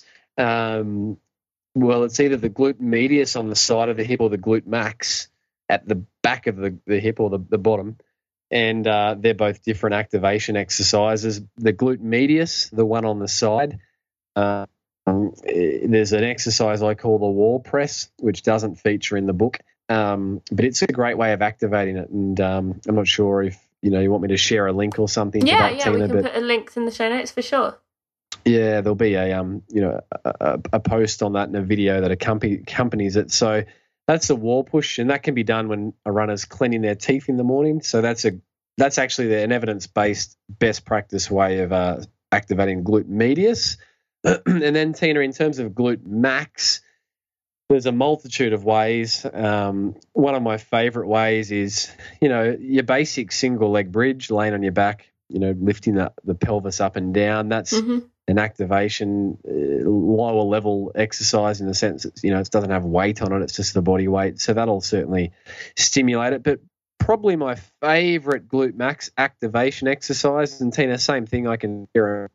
Um, well, it's either the glute medius on the side of the hip or the glute max at the back of the, the hip or the, the bottom. And uh, they're both different activation exercises. The glute medius, the one on the side, uh, um, there's an exercise I call the wall press, which doesn't feature in the book, um, but it's a great way of activating it. And um, I'm not sure if you know you want me to share a link or something. Yeah, to that, yeah, Tina, we can but, put a link in the show notes for sure. Yeah, there'll be a um, you know, a, a post on that and a video that accompany, accompanies it. So that's the wall push, and that can be done when a runner's cleaning their teeth in the morning. So that's a that's actually an evidence-based best practice way of uh, activating glute medius. And then, Tina, in terms of glute max, there's a multitude of ways. Um, one of my favorite ways is, you know, your basic single leg bridge, laying on your back, you know, lifting the, the pelvis up and down. That's mm-hmm. an activation, uh, lower level exercise in the sense that, you know, it doesn't have weight on it. It's just the body weight. So that'll certainly stimulate it. But probably my favorite glute max activation exercise, and Tina, same thing, I can share a,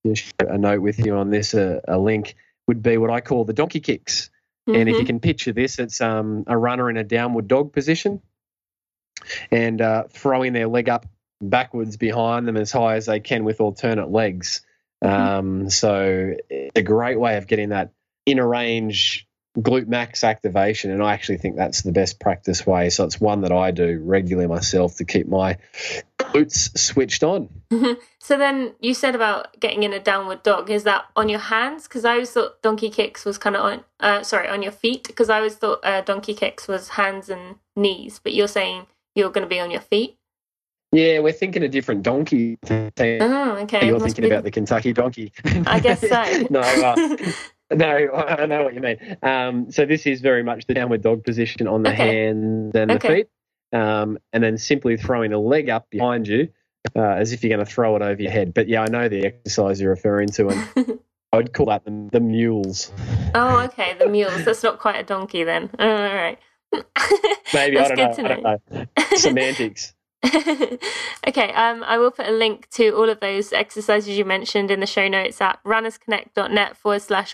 a note with you on this, a, a link, would be what I call the donkey kicks. Mm-hmm. And if you can picture this, it's um, a runner in a downward dog position and uh, throwing their leg up backwards behind them as high as they can with alternate legs. Mm-hmm. Um, so it's a great way of getting that inner range glute max activation, and I actually think that's the best practice way. So it's one that I do regularly myself to keep my glutes switched on. So then you said about getting in a downward dog. Is that on your hands? Because I always thought donkey kicks was kind of on, uh, sorry, on your feet. Because I always thought uh, donkey kicks was hands and knees. But you're saying you're going to be on your feet? Yeah, we're thinking a different donkey. Oh, okay. You're Must thinking be... about the Kentucky donkey. I guess so. no, uh, no, I know what you mean. Um, so this is very much the downward dog position on the okay. hands and the okay. feet, um, and then simply throwing a leg up behind you uh, as if you're going to throw it over your head. But yeah, I know the exercise you're referring to, and I would call that the, the mules. Oh, okay, the mules. That's not quite a donkey then. Oh, all right. Maybe, I don't know. I don't know. Semantics. Okay, um, I will put a link to all of those exercises you mentioned in the show notes at runnersconnect.net forward slash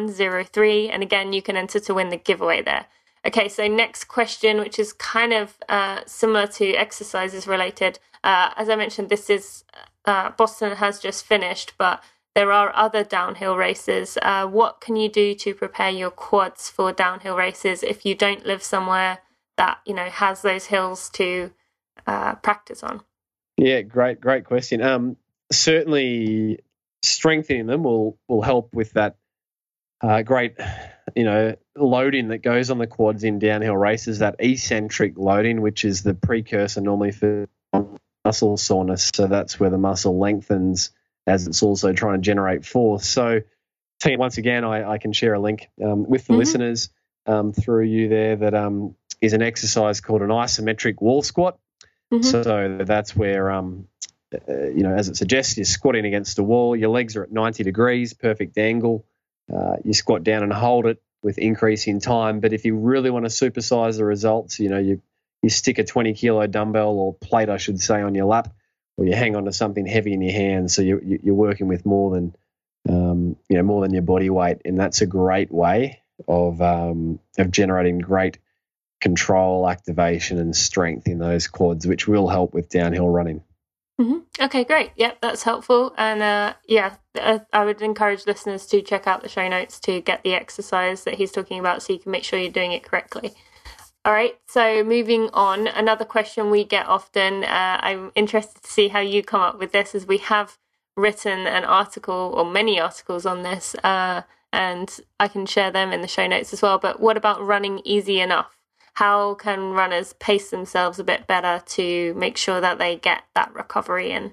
103. And again, you can enter to win the giveaway there. Okay, so next question, which is kind of uh, similar to exercises related. Uh, as I mentioned, this is uh, Boston has just finished, but there are other downhill races. Uh, what can you do to prepare your quads for downhill races if you don't live somewhere that, you know, has those hills to uh, practice on? Yeah, great, great question. Um, certainly strengthening them will, will help with that uh, great, you know, loading that goes on the quads in downhill races, that eccentric loading, which is the precursor normally for muscle soreness. So that's where the muscle lengthens as it's also trying to generate force. So once again, I, I can share a link um, with the mm-hmm. listeners um, through you there that um, is an exercise called an isometric wall squat. Mm-hmm. So that's where, um, uh, you know, as it suggests, you're squatting against a wall. Your legs are at ninety degrees, perfect angle. Uh, you squat down and hold it with increasing time. But if you really want to supersize the results, you know, you, you stick a twenty kilo dumbbell or plate, I should say, on your lap, or you hang on to something heavy in your hands. So you, you, you're working with more than, um, you know, more than your body weight. And that's a great way of um, of generating great control, activation, and strength in those quads, which will help with downhill running. Mm-hmm. Okay, great. Yep, that's helpful. And uh, yeah, uh, I would encourage listeners to check out the show notes to get the exercise that he's talking about so you can make sure you're doing it correctly. All right, so moving on, another question we get often, uh, I'm interested to see how you come up with this, as we have written an article or many articles on this, uh, and I can share them in the show notes as well. But what about running easy enough? How can runners pace themselves a bit better to make sure that they get that recovery in?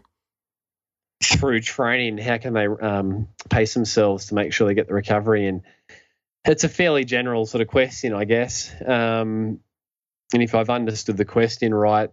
Through training, how can they um, pace themselves to make sure they get the recovery in? It's a fairly general sort of question, I guess. Um, and if I've understood the question right,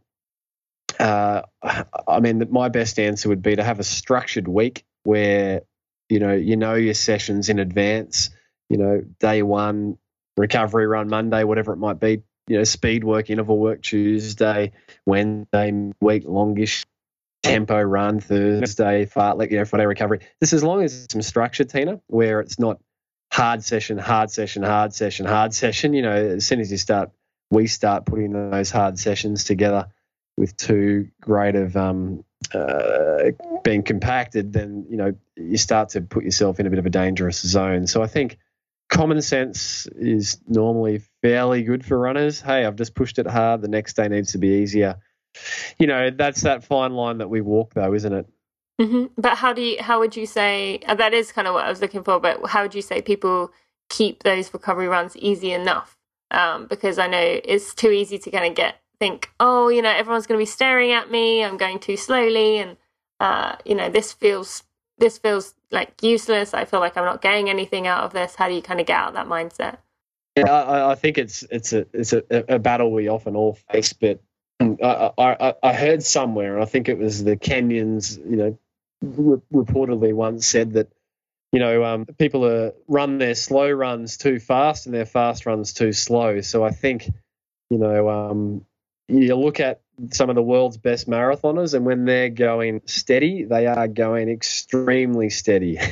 uh, I mean, my best answer would be to have a structured week where, you know, you know your sessions in advance, you know, day one, recovery run Monday, whatever it might be, you know, speed work, interval work Tuesday, Wednesday, week longish, tempo run Thursday, fart, like, you know, Friday recovery. This, as long as it's some structure, Tina, where it's not hard session, hard session, hard session, hard session. You know, as soon as you start, we start putting those hard sessions together with too great of um, uh, being compacted, then, you know, you start to put yourself in a bit of a dangerous zone. So I think common sense is normally fairly good for runners. Hey, I've just pushed it hard. The next day needs to be easier. You know, that's that fine line that we walk, though, isn't it? Mm-hmm. But how do you, how would you say, uh, that is kind of what I was looking for, but how would you say people keep those recovery runs easy enough? Um, because I know it's too easy to kind of get, think, oh, you know, everyone's going to be staring at me. I'm going too slowly. And, uh, you know, this feels, this feels like useless. I feel like I'm not getting anything out of this. How do you kind of get out of that mindset? Yeah, I, I think it's, it's a, it's a, a battle we often all face, but I, I, I heard somewhere, and I think it was the Kenyans, you know, re- reportedly once said that, you know, um, people are run their slow runs too fast and their fast runs too slow. So I think, you know, um, you look at some of the world's best marathoners, and when they're going steady, they are going extremely steady.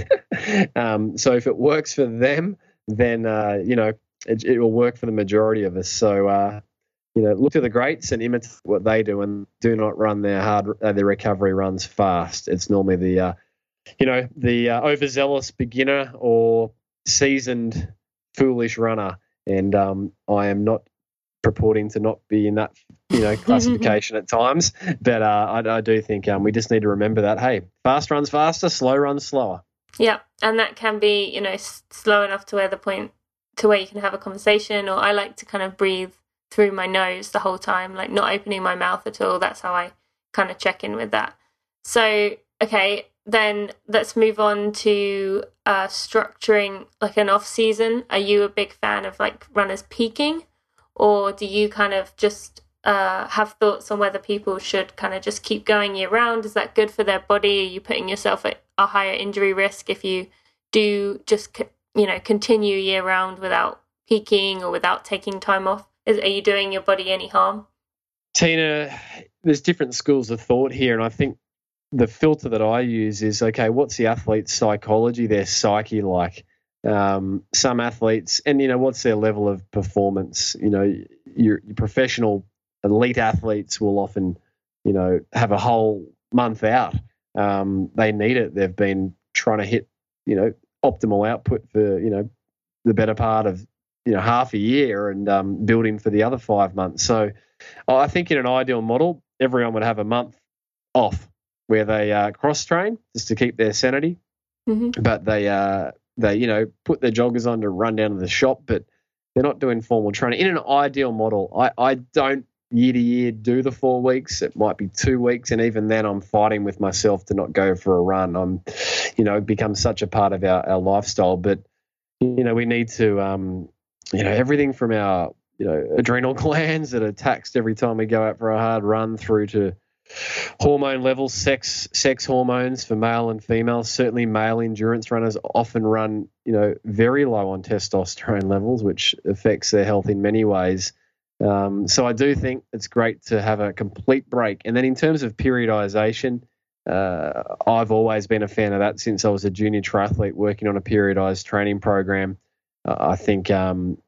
um, so if it works for them, then, uh, you know, it, it will work for the majority of us. So, uh, you know, look to the greats and imitate what they do, and do not run their hard, uh, their recovery runs fast. It's normally the, uh, you know, the uh, overzealous beginner or seasoned foolish runner and um, I am not purporting to not be in that, you know, classification at times. But uh, I, I do think um, we just need to remember that, hey, fast runs faster, slow runs slower. Yeah, and that can be, you know, s- slow enough to where the point to where you can have a conversation. Or I like to kind of breathe through my nose the whole time, like not opening my mouth at all. That's how I kind of check in with that. So, okay, then let's move on to uh, structuring like an off season. Are you a big fan of like runners peaking, or do you kind of just uh, have thoughts on whether people should kind of just keep going year round? Is that good for their body? Are you putting yourself at a higher injury risk if you do just, you know, continue year round without peaking or without taking time off? Is, are you doing your body any harm? Tina, there's different schools of thought here, and I think the filter that I use is, okay, what's the athlete's psychology, their psyche like? Um, some athletes, and, you know, what's their level of performance? You know, your, your professional elite athletes will often, you know, have a whole month out. Um, they need it. They've been trying to hit, you know, optimal output for, you know, the better part of, you know, half a year, and um, building for the other five months. So I think in an ideal model, everyone would have a month off where they uh, cross train just to keep their sanity, mm-hmm. but they, uh, they, you know, put their joggers on to run down to the shop, but they're not doing formal training. In an ideal model, I, I don't year to year do the four weeks. It might be two weeks, and even then I'm fighting with myself to not go for a run. I'm, you know, become such a part of our, our lifestyle. But, you know, we need to, um, you know, everything from our, you know, adrenal glands that are taxed every time we go out for a hard run, through to hormone levels, sex sex hormones for male and female. Certainly male endurance runners often run, you know, very low on testosterone levels, which affects their health in many ways. Um, so I do think it's great to have a complete break. And then in terms of periodization, uh, I've always been a fan of that since I was a junior triathlete working on a periodized training program. Uh, I think um,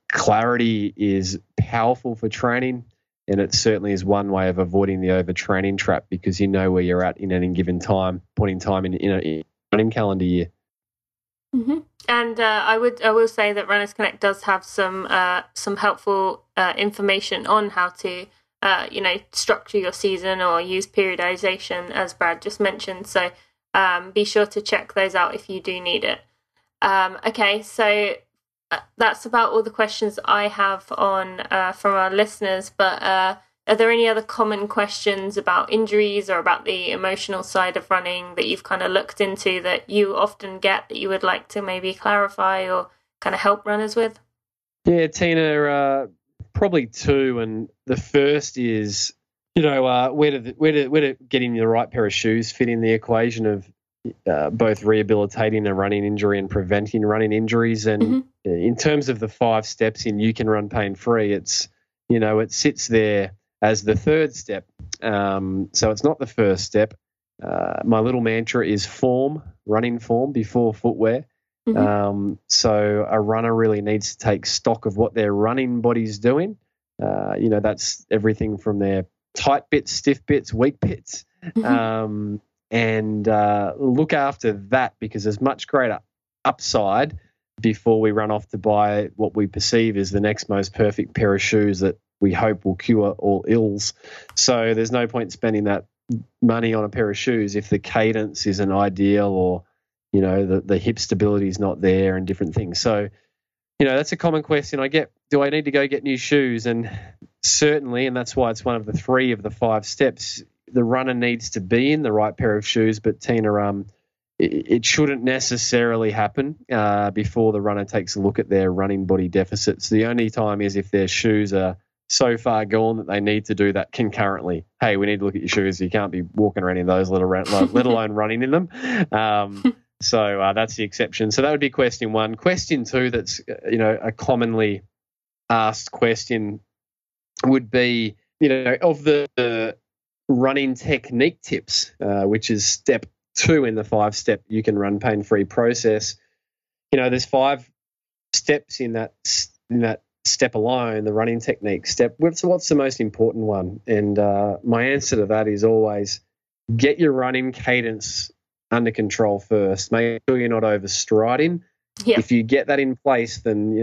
clarity is powerful for training. And it certainly is one way of avoiding the overtraining trap, because you know where you're at in any given time, point in time in, in a running calendar year. Mm-hmm. And uh, I would, I will say that Runners Connect does have some uh, some helpful uh, information on how to, uh, you know, structure your season or use periodization, as Brad just mentioned. So um, be sure to check those out if you do need it. Um, okay, so. That's about all the questions I have on uh, from our listeners, but uh, are there any other common questions about injuries or about the emotional side of running that you've kind of looked into that you often get that you would like to maybe clarify or kind of help runners with? Yeah, Tina, uh, probably two. And the first is, you know, uh, where do the, where do where do getting the right pair of shoes fit in the equation of uh, both rehabilitating a running injury and preventing running injuries? And mm-hmm. in terms of the five steps in You Can Run Pain Free, it's, you know, it sits there as the third step. Um, so it's not the first step. Uh, my little mantra is form, running form before footwear. Mm-hmm. Um, so a runner really needs to take stock of what their running body's doing. Uh, you know, that's everything from their tight bits, stiff bits, weak bits. Mm-hmm. Um, and uh, look after that, because there's much greater upside before we run off to buy what we perceive as the next most perfect pair of shoes that we hope will cure all ills. So there's no point spending that money on a pair of shoes if the cadence isn't ideal, or, you know, the, the hip stability is not there, and different things. So, you know, that's a common question I get. Do I need to go get new shoes? And certainly, and that's why it's one of the three of the five steps, the runner needs to be in the right pair of shoes. But Tina, um, it, it shouldn't necessarily happen uh, before the runner takes a look at their running body deficits. The only time is if their shoes are so far gone that they need to do that concurrently. Hey, we need to look at your shoes. You can't be walking around in those, let alone, let alone running in them. Um, so uh, that's the exception. So that would be question one. Question two, that's, you know, a commonly asked question would be, you know, of the uh, running technique tips, uh, which is step two in the five-step You Can Run Pain-Free process. You know, there's five steps in that in that step alone, the running technique step. What's, what's the most important one? And uh, my answer to that is always get your running cadence under control first. Make sure you're not overstriding. Yep. If you get that in place, then, you know,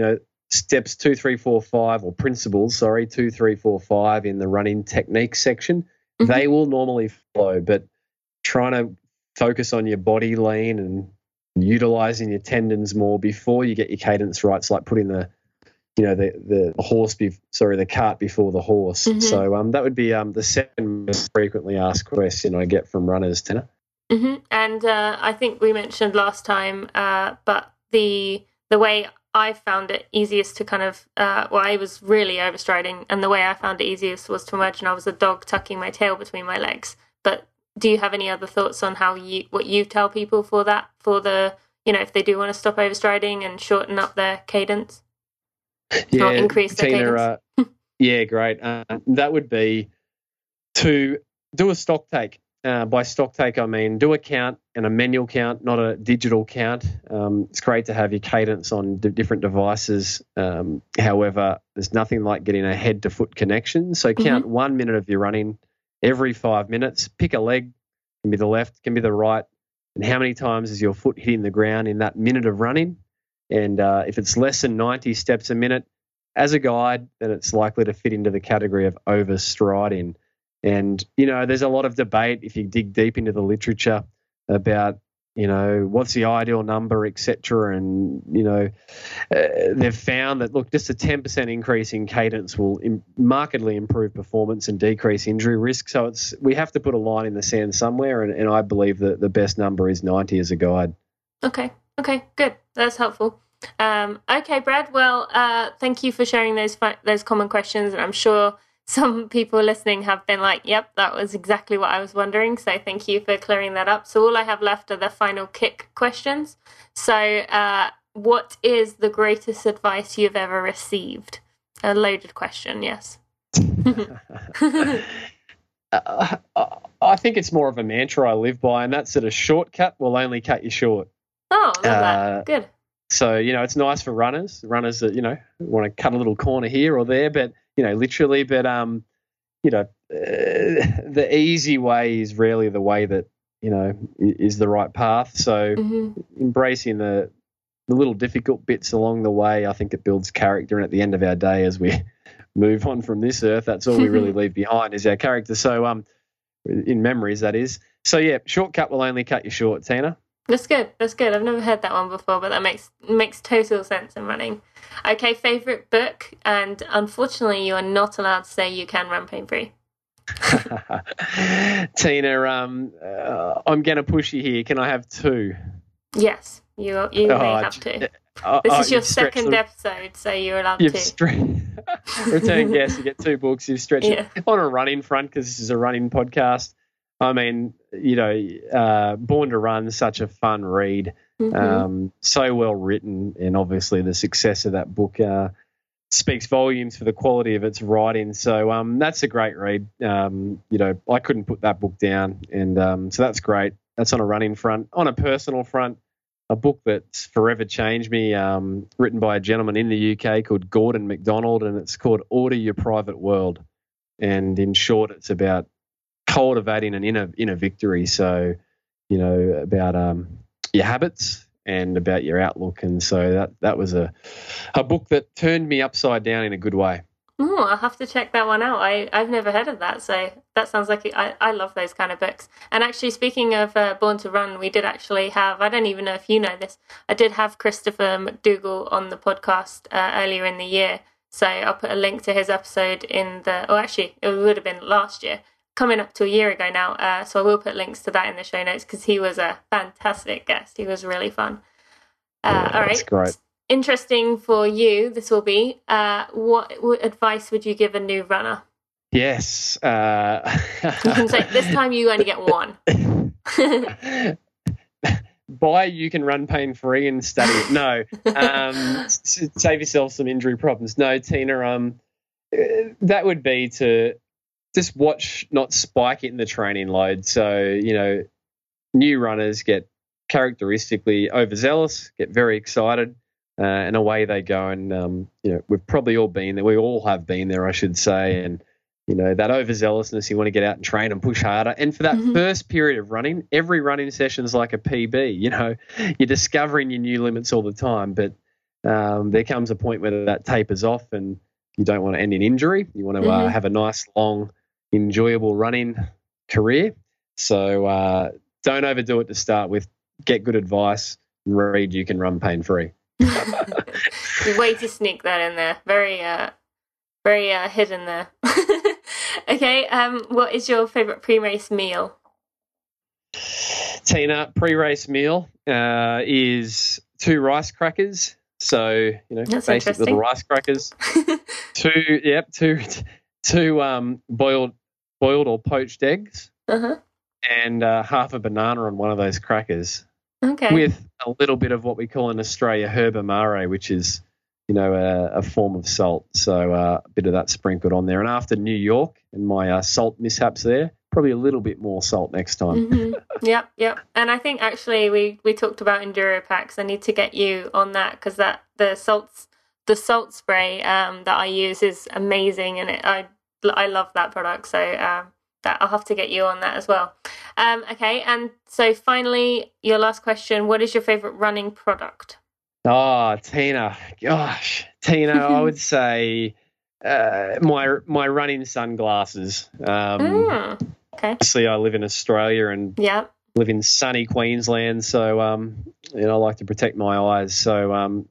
steps two, three, four, five, or principles, sorry, two, three, four, five in the running technique section, mm-hmm. they will normally flow. But trying to focus on your body lean and utilizing your tendons more before you get your cadence right. It's like putting the, you know, the the horse, be, sorry, the cart before the horse. Mm-hmm. So um, that would be um the second most frequently asked question I get from runners, Tina. Mm-hmm. And uh, I think we mentioned last time, uh, but the the way I found it easiest to kind of, uh, well, I was really overstriding, and the way I found it easiest was to imagine I was a dog tucking my tail between my legs. But do you have any other thoughts on how you, what you tell people for that, for the, you know, if they do want to stop overstriding and shorten up their cadence? Yeah, or increase their Tina, cadence? Uh, yeah, great. Uh, that would be to do a stock take. Uh, by stock take, I mean do a count and a manual count, not a digital count. Um, it's great to have your cadence on d- different devices. Um, however, there's nothing like getting a head-to-foot connection. So count mm-hmm. one minute of your running every five minutes. Pick a leg, can be the left, can be the right, and how many times is your foot hitting the ground in that minute of running. And uh, if it's less than ninety steps a minute, as a guide, then it's likely to fit into the category of overstriding. And, you know, there's a lot of debate if you dig deep into the literature about, you know, what's the ideal number, et cetera. And, you know, uh, they've found that, look, just a ten percent increase in cadence will im- markedly improve performance and decrease injury risk. So it's we have to put a line in the sand somewhere, and, and I believe that the best number is ninety as a guide. Okay. Okay, good. That's helpful. Um, okay, Brad. Well, uh, thank you for sharing those fi- those common questions, and I'm sure some people listening have been like, yep, that was exactly what I was wondering. So thank you for clearing that up. So all I have left are the final kick questions. So uh, what is the greatest advice you've ever received? A loaded question, yes. uh, I think it's more of a mantra I live by, and that's that a shortcut will only cut you short. Oh, love uh, that. Good. So, you know, it's nice for runners, runners that, you know, want to cut a little corner here or there, but, you know, literally, but, um, you know, uh, the easy way is rarely the way that, you know, is the right path. So mm-hmm. embracing the, the little difficult bits along the way, I think it builds character. And at the end of our day, as we move on from this earth, that's all we really leave behind is our character. So, um, in memories, that is. So, yeah, shortcut will only cut you short, Tina. That's good. That's good. I've never heard that one before, but that makes makes total sense in running. Okay, favorite book, and unfortunately, you are not allowed to say you can run pain free. Tina, um, uh, I'm going to push you here. Can I have two? Yes, you you oh, may have to. Uh, this oh, is your second episode, so you're allowed you've to. Stre- Return guest, you get two books. You've stretched yeah. it on a running front because this is a running podcast. I mean, you know, uh, Born to Run, such a fun read, mm-hmm. um, so well written, and obviously the success of that book uh, speaks volumes for the quality of its writing. So um, that's a great read. Um, you know, I couldn't put that book down, and um, so that's great. That's on a running front. On a personal front, a book that's forever changed me, um, written by a gentleman in the U K called Gordon MacDonald, and it's called Order Your Private World. And in short, it's about cultivating an inner inner victory. So, you know, about um, your habits and about your outlook. And so that that was a a book that turned me upside down in a good way. Oh, I'll have to check that one out. I, I've never heard of that. So that sounds like I, I love those kind of books. And actually, speaking of uh, Born to Run, we did actually have, I don't even know if you know this, I did have Christopher McDougall on the podcast uh, earlier in the year. So I'll put a link to his episode in the, oh, actually, it would have been last year. Coming up to a year ago now, uh, so I will put links to that in the show notes because he was a fantastic guest. He was really fun. Uh, yeah, all right, that's great. Interesting for you. This will be. Uh, what, what advice would you give a new runner? Yes, uh... you can say this time you only get one. Buy You Can Run Pain Free and study it. No, um, save yourself some injury problems. No, Tina. Um, that would be to. Just watch, not spike it in the training load. So, you know, new runners get characteristically overzealous, get very excited, uh, and away they go. And, um, you know, we've probably all been there. We all have been there, I should say. And, you know, that overzealousness, you want to get out and train and push harder. And for that mm-hmm. first period of running, every running session is like a P B. You know, you're discovering your new limits all the time. But um, there comes a point where that tapers off and you don't want to end in injury. You want to Mm-hmm. uh, have a nice, long, enjoyable running career. So uh, don't overdo it to start with. Get good advice and read You Can Run Pain-Free. Way to sneak that in there. Very, uh, very uh, hidden there. Okay, um, what is your favourite pre-race meal? Tina, pre-race meal uh, is two rice crackers. So, you know, That's basic little rice crackers. two, yep, two, two um, boiled, boiled or poached eggs, uh-huh. and uh, half a banana on one of those crackers. Okay. With a little bit of what we call in Australia herb amare, which is, you know, a, a form of salt. So uh, a bit of that sprinkled on there. And after New York and my uh, salt mishaps there, probably a little bit more salt next time. Mm-hmm. Yep, yep. And I think actually we, we talked about enduro packs. I need to get you on that because that the salts the salt spray um, that I use is amazing, and it, I I love that product. So um, that I'll have to get you on that as well. Um, okay, and so finally, your last question: what is your favorite running product? Oh, Tina, gosh, Tina, I would say uh, my my running sunglasses. Um, mm, okay. Obviously, I live in Australia and yeah. live in sunny Queensland, so um, you know, I like to protect my eyes. So um,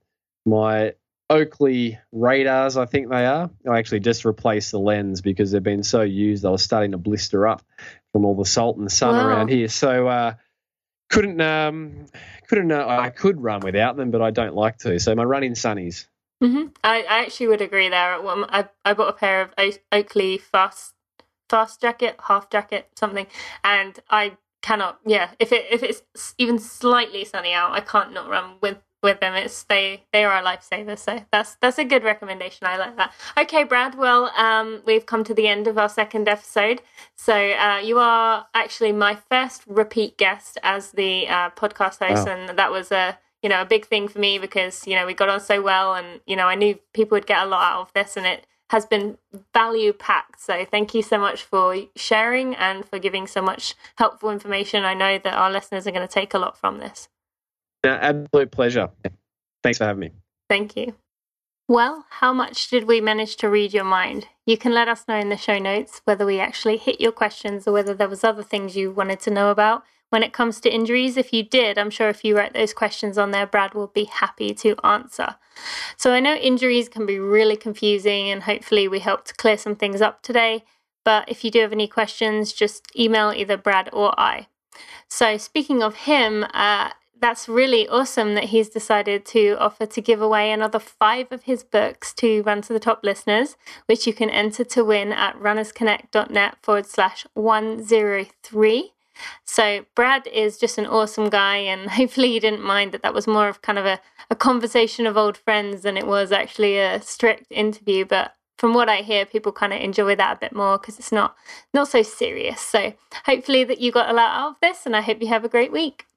my Oakley radars, I think they are. I actually just replaced the lens because they've been so used. I was starting to blister up from all the salt and sun wow. around here. So uh, couldn't um, couldn't uh, I could run without them, but I don't like to. So my running sunnies. Mm-hmm. I, I actually would agree there. I I bought a pair of Oakley fast fast jacket, half jacket, something, and I cannot. Yeah, if it if it's even slightly sunny out, I can't not run with. with them. It's they they are a lifesaver, so that's that's a good recommendation. I like that. Okay, Brad, well um we've come to the end of our second episode, so uh you are actually my first repeat guest as the uh podcast host. Wow. And that was a you know a big thing for me because you know we got on so well, and you know I knew people would get a lot out of this, and it has been value packed. So thank you so much for sharing and for giving so much helpful information. I know that our listeners are going to take a lot from this. Yeah, absolute pleasure. Thanks for having me. Thank you. Well, how much did we manage to read your mind? You can let us know in the show notes whether we actually hit your questions or whether there was other things you wanted to know about when it comes to injuries. If you did, I'm sure if you write those questions on there, Brad will be happy to answer. So I know injuries can be really confusing, and hopefully we helped to clear some things up today. But if you do have any questions, just email either Brad or I. So speaking of him, uh, that's really awesome that he's decided to offer to give away another five of his books to Run to the Top listeners, which you can enter to win at runnersconnect.net forward slash 103. So Brad is just an awesome guy, and hopefully you didn't mind that that was more of kind of a, a conversation of old friends than it was actually a strict interview. But from what I hear, people kind of enjoy that a bit more because it's not, not so serious. So hopefully that you got a lot out of this, and I hope you have a great week.